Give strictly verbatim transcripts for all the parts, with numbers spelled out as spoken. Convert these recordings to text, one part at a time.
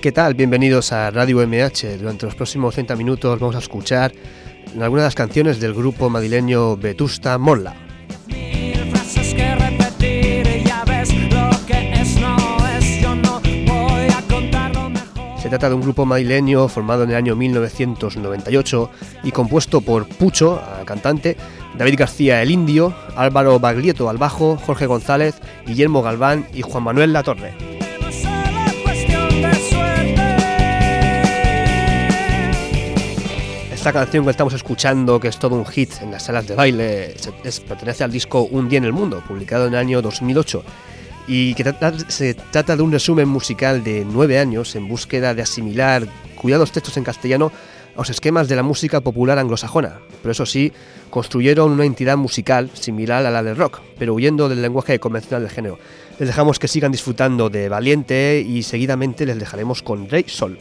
¿Qué tal? Bienvenidos a Radio M H. Durante los próximos treinta minutos vamos a escuchar algunas de las canciones del grupo madrileño Vetusta Morla. Se trata de un grupo madrileño formado en el año mil novecientos noventa y ocho y compuesto por Pucho, cantante, David García el Indio, Álvaro Baglietto al bajo, Jorge González, Guillermo Galván y Juan Manuel Latorre. Esta canción que estamos escuchando, que es todo un hit en las salas de baile, es, pertenece al disco Un día en el mundo, publicado en el año dos mil ocho, y que trata, se trata de un resumen musical de nueve años en búsqueda de asimilar cuidados textos en castellano a los esquemas de la música popular anglosajona. Pero eso sí, construyeron una entidad musical similar a la del rock, pero huyendo del lenguaje convencional del género. Les dejamos que sigan disfrutando de Valiente y seguidamente les dejaremos con Rey Sol.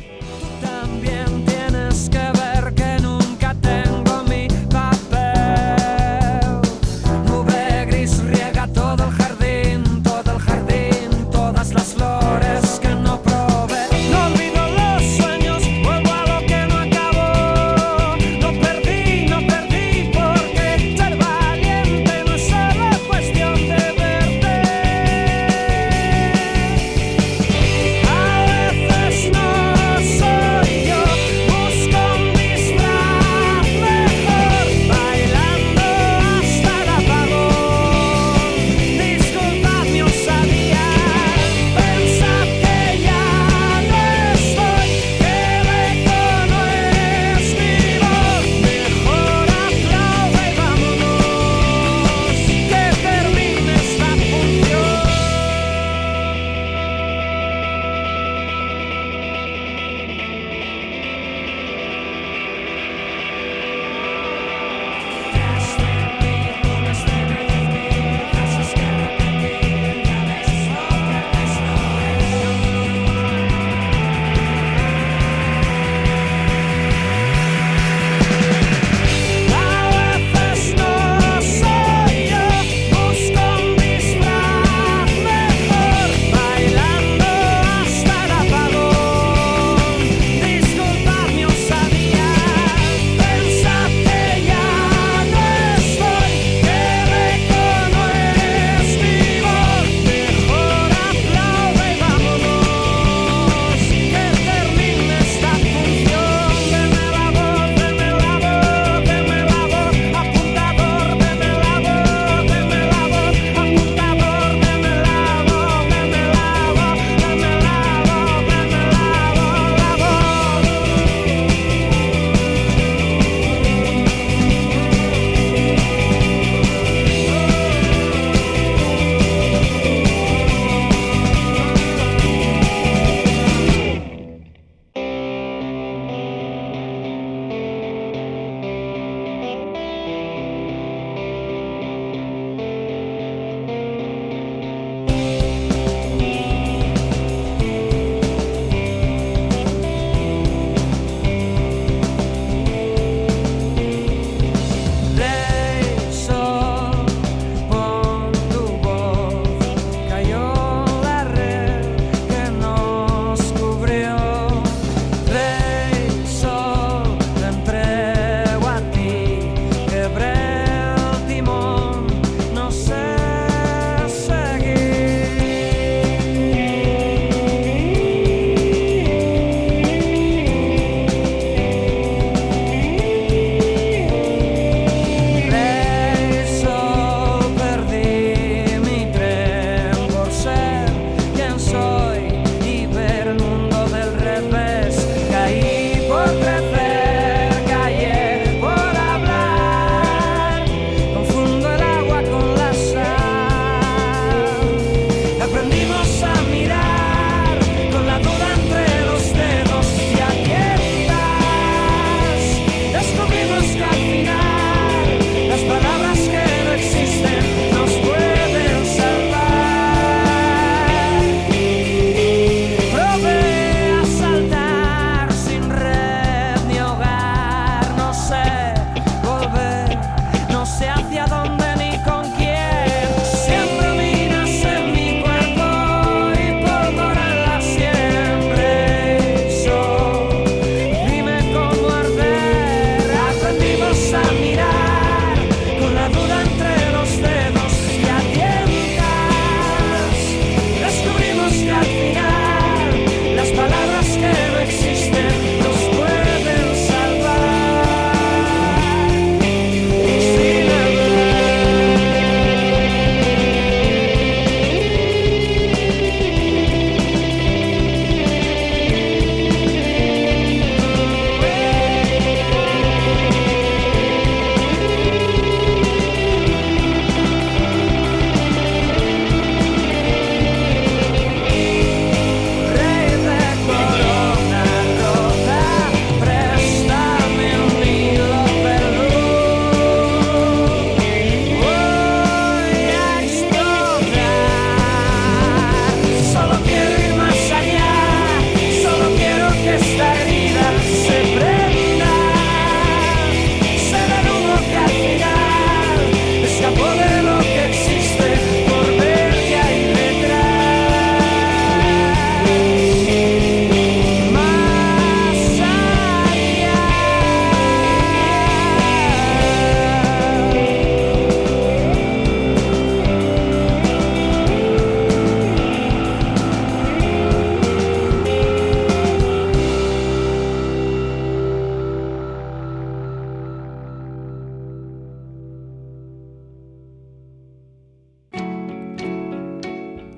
So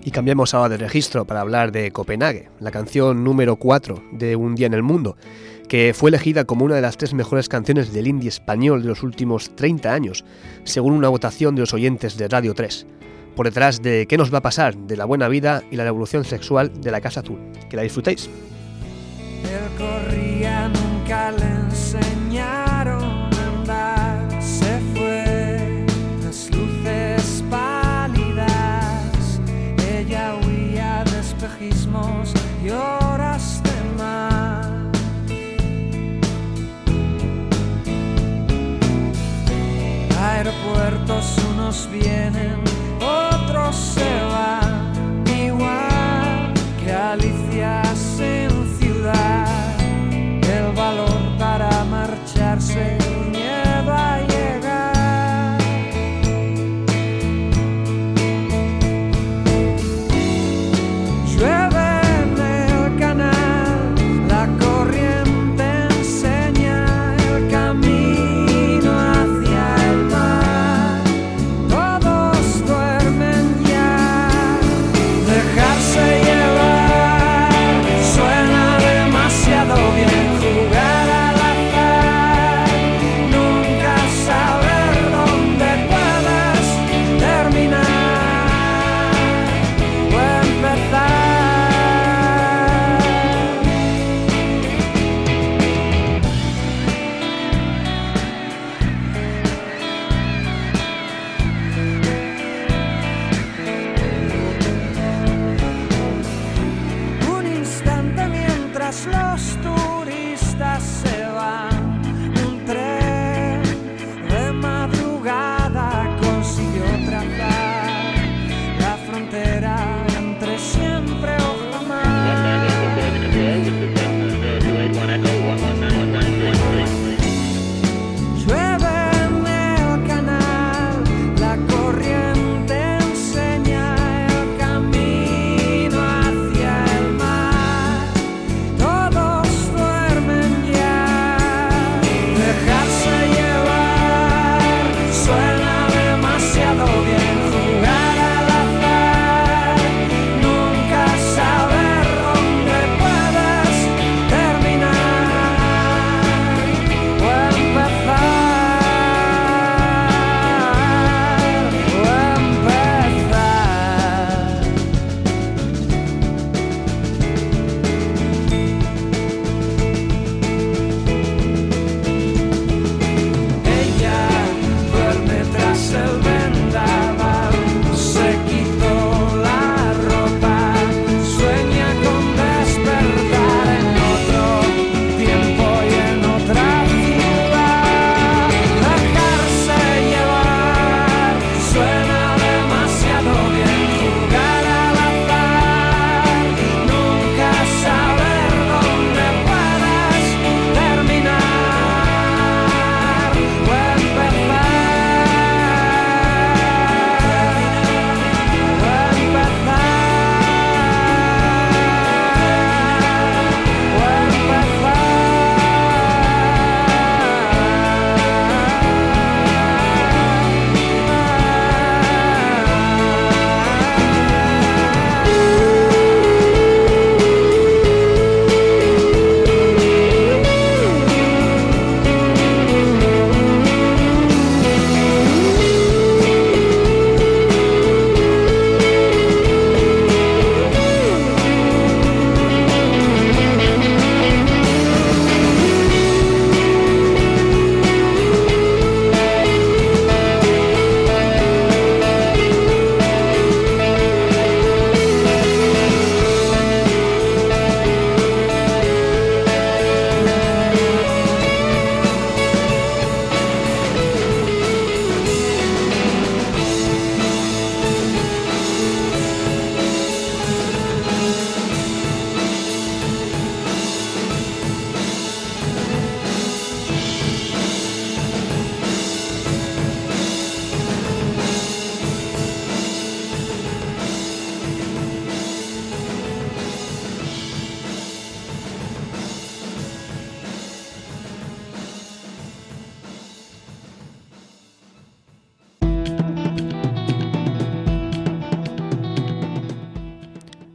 Y cambiamos ahora de registro para hablar de Copenhague, la canción número cuatro de Un día en el mundo, que fue elegida como una de las tres mejores canciones del indie español de los últimos treinta años, según una votación de los oyentes de Radio tres, por detrás de ¿Qué nos va a pasar?, de La buena vida y la revolución sexual de La Casa Azul. Que la disfrutéis. Él corría, nunca le enseñaron a andar, se fue tras luces pálidas, ella huía de espejismos y horas de mar. Aeropuertos, unos vienen, otros se van, igual que Alicias en ciudad. El valor para marcharse, el miedo a llegar. Llueve en el canal, la corriente enseña el camino hacia el mar. Todos duermen ya, dejarse llevar.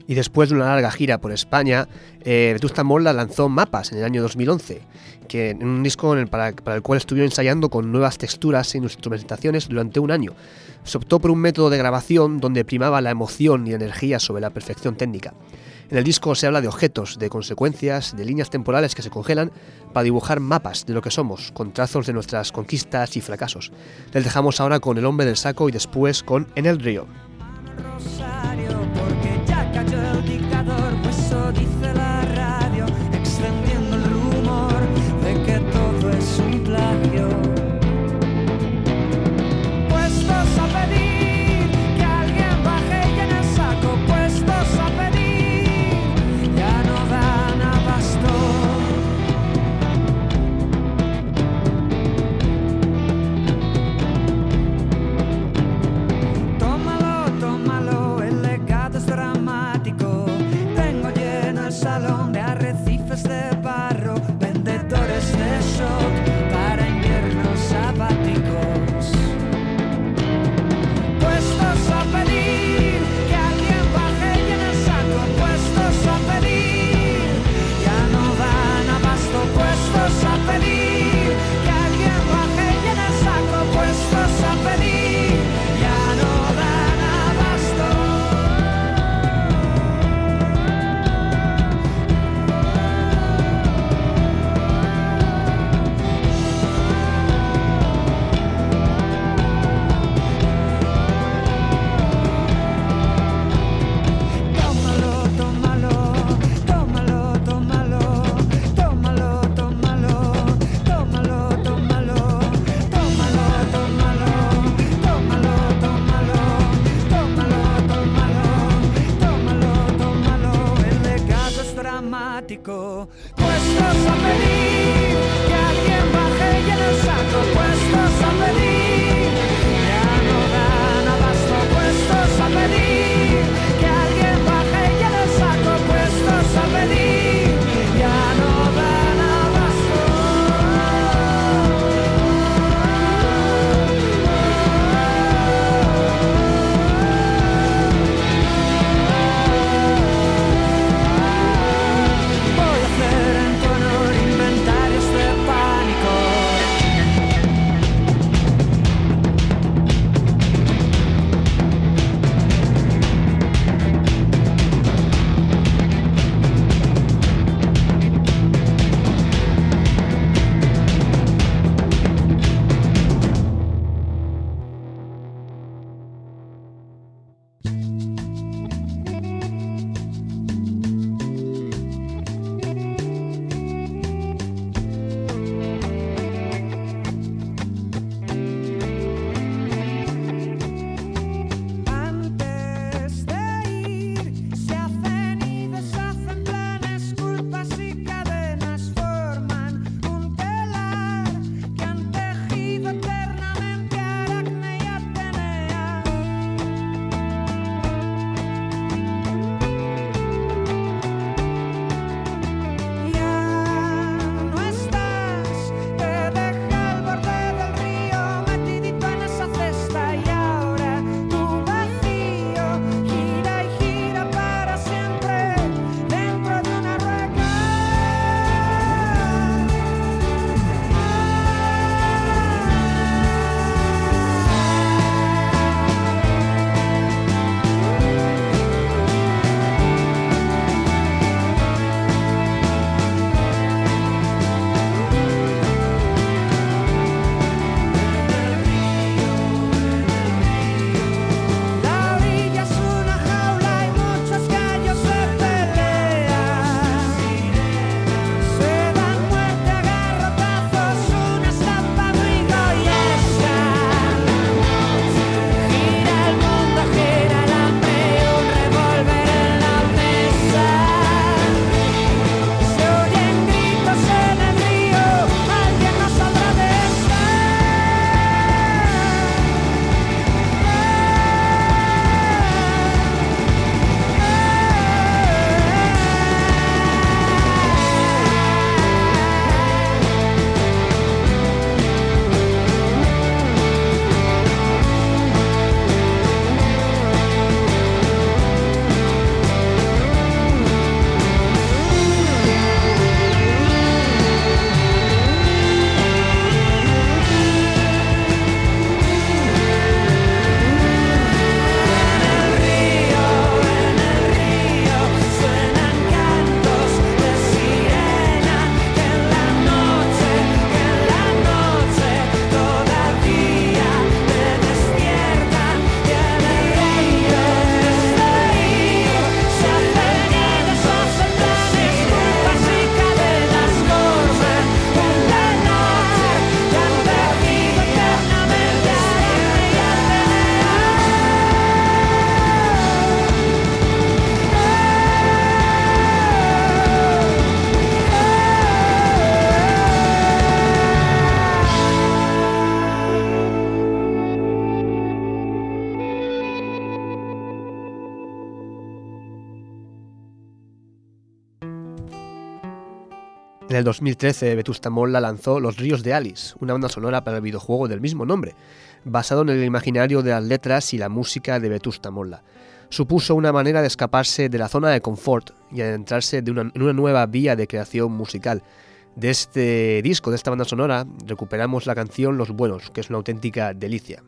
Y después de una larga gira por España, eh, Vetusta Morla lanzó Mapas en el año dos mil once, que en un disco en el, para, para el cual estuvo ensayando con nuevas texturas e instrumentaciones durante un año. Se optó por un método de grabación donde primaba la emoción y energía sobre la perfección técnica. En el disco se habla de objetos, de consecuencias, de líneas temporales que se congelan para dibujar mapas de lo que somos, con trazos de nuestras conquistas y fracasos. Les dejamos ahora con El hombre del saco y después con En el río. Rosario, porque ya cayó el dictador, pues eso dice la radio, extendiendo el rumor de que todo es un plagio. Puestos a pedir que alguien baje y en el saco, puestos a pedir, ya no dan abasto. Tómalo, tómalo, el legado es dramático. Tengo lleno el salón de arrecifes de barro, vendedores de shock para inviernos sabáticos. Puestos a pedir que alguien baje y en el saco, puestos a pedir, ya no dan abasto. Puestos a pedir que alguien baje y en el saco, puestos a pedir, ya no dan abasto. En el dos mil trece, Vetusta Morla lanzó Los ríos de Alice, una banda sonora para el videojuego del mismo nombre, basado en el imaginario de las letras y la música de Vetusta Morla. Supuso una manera de escaparse de la zona de confort y adentrarse de una, en una nueva vía de creación musical. De este disco, de esta banda sonora, recuperamos la canción Los Buenos, que es una auténtica delicia.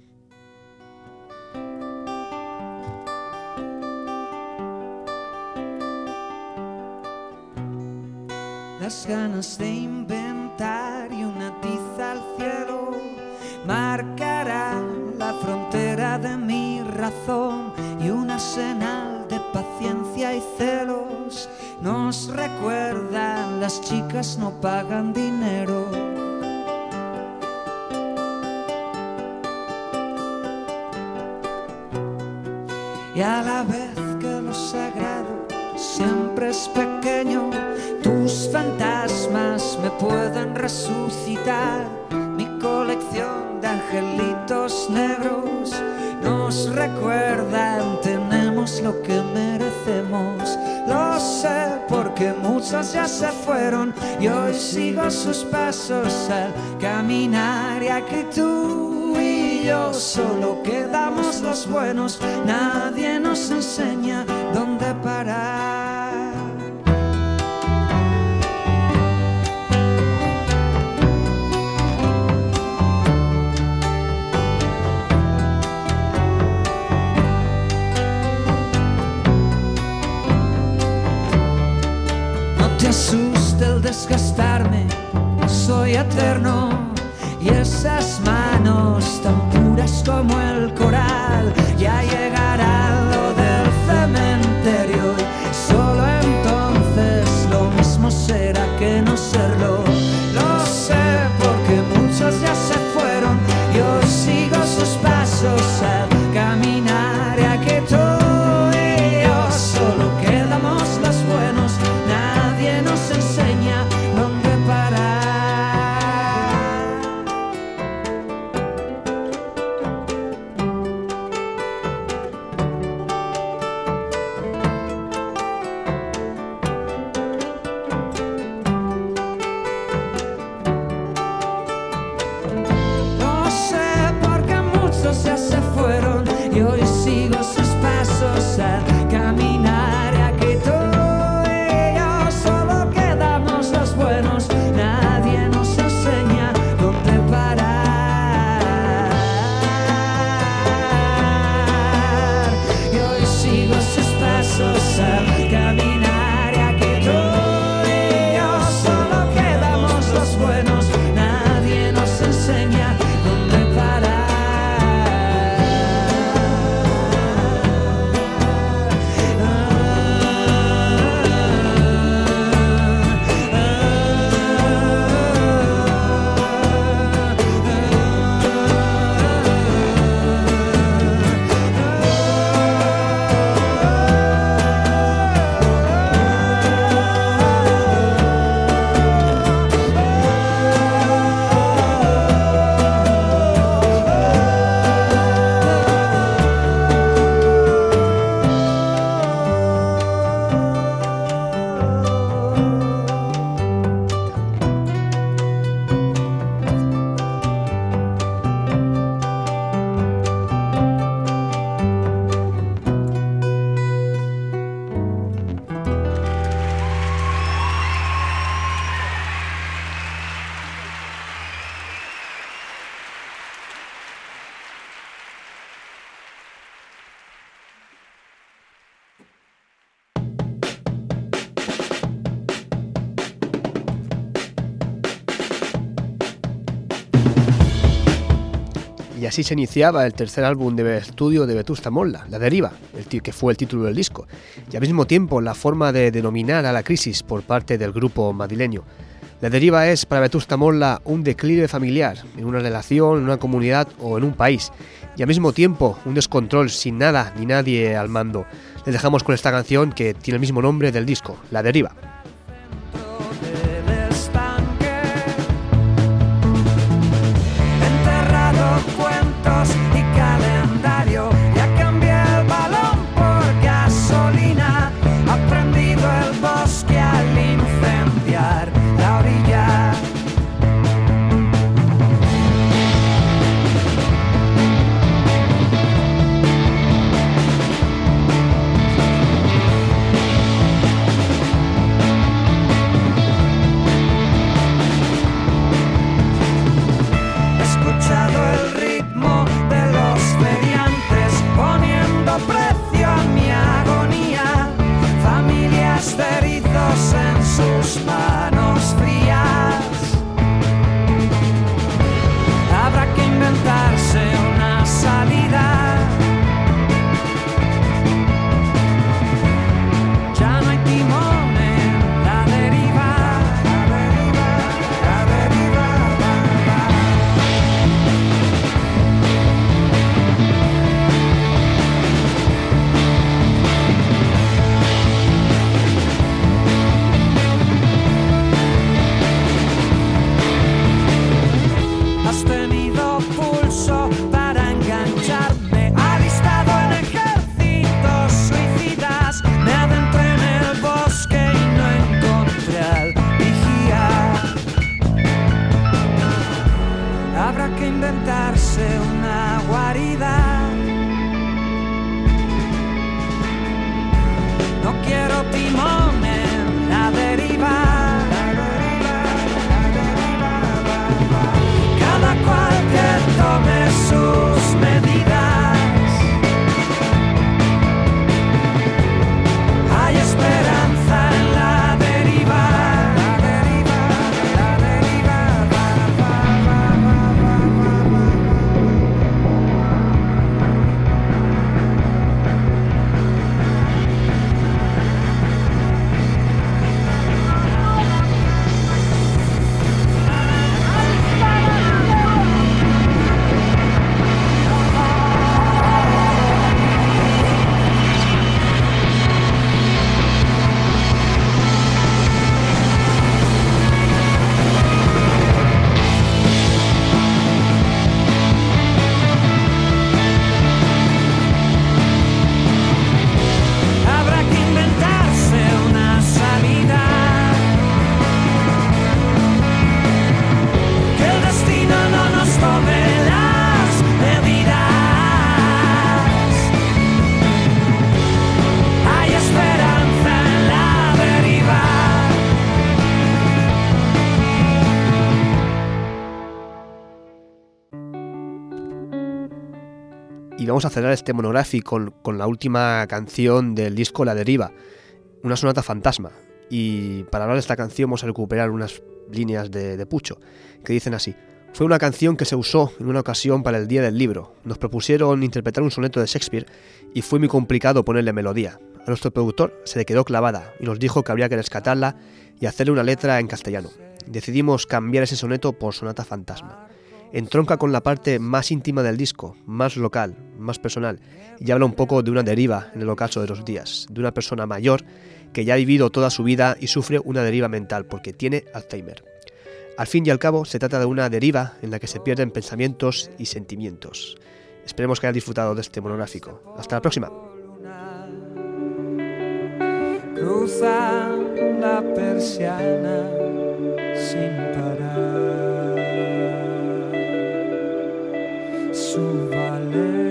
Las ganas de inventar y una tiza al cielo marcará la frontera de mi razón, y un arsenal de paciencia y celos nos recuerdan: las chicas no pagan dinero. Y a la vez que lo sagrado siempre es pequeño, tus fantasmas me pueden resucitar. Mi colección de angelitos negros nos recuerdan: tenemos lo que merecemos. Lo sé porque muchos ya se fueron y hoy sigo sus pasos al caminar. Y aquí tú y yo solo quedamos los buenos, nadie nos enseña dónde parar. Asusta el desgastarme, soy eterno, y esas manos tan puras como el coral ya llegará lo del cementerio, y solo entonces lo mismo será que no serlo. Lo sé porque muchos ya se fueron y hoy sigo sus pasos al caminar. Y aquí tú y yo solo quedamos los buenos, nadie nos enseña dónde parar. No sé por qué muchos ya se fueron y hoy sigo sus pasos al caminar. Y aquí tú y yo solo quedamos los buenos, nadie nos enseña dónde parar. Y hoy sigo sus pasos al caminar. Y aquí tú y yo solo quedamos los buenos, nadie nos enseña dónde parar. Y así se iniciaba el tercer álbum de estudio de Vetusta Morla, La Deriva, el que fue el título del disco, y al mismo tiempo la forma de denominar a la crisis por parte del grupo madrileño. La Deriva es para Vetusta Morla un declive familiar, en una relación, en una comunidad o en un país, y al mismo tiempo un descontrol sin nada ni nadie al mando. Les dejamos con esta canción que tiene el mismo nombre del disco, La Deriva. Cuentos y calendario, ya cambié el balón por gasolina, ha prendido el bosque al incendiar la orilla. vamos a cerrar este monográfico con, con la última canción del disco La Deriva, una sonata fantasma. Y para hablar de esta canción vamos a recuperar unas líneas de, de Pucho, que dicen así: fue una canción que se usó en una ocasión para el Día del Libro. Nos propusieron interpretar un soneto de Shakespeare y fue muy complicado ponerle melodía. A nuestro productor se le quedó clavada y nos dijo que habría que rescatarla y hacerle una letra en castellano. Decidimos cambiar ese soneto por sonata fantasma. Entronca con la parte más íntima del disco, más local, más personal, y habla un poco de una deriva en el ocaso de los días, de una persona mayor que ya ha vivido toda su vida y sufre una deriva mental porque tiene Alzheimer. Al fin y al cabo, se trata de una deriva en la que se pierden pensamientos y sentimientos. Esperemos que hayan disfrutado de este monográfico. Hasta la próxima. Cruza la persiana sin parar. Su valer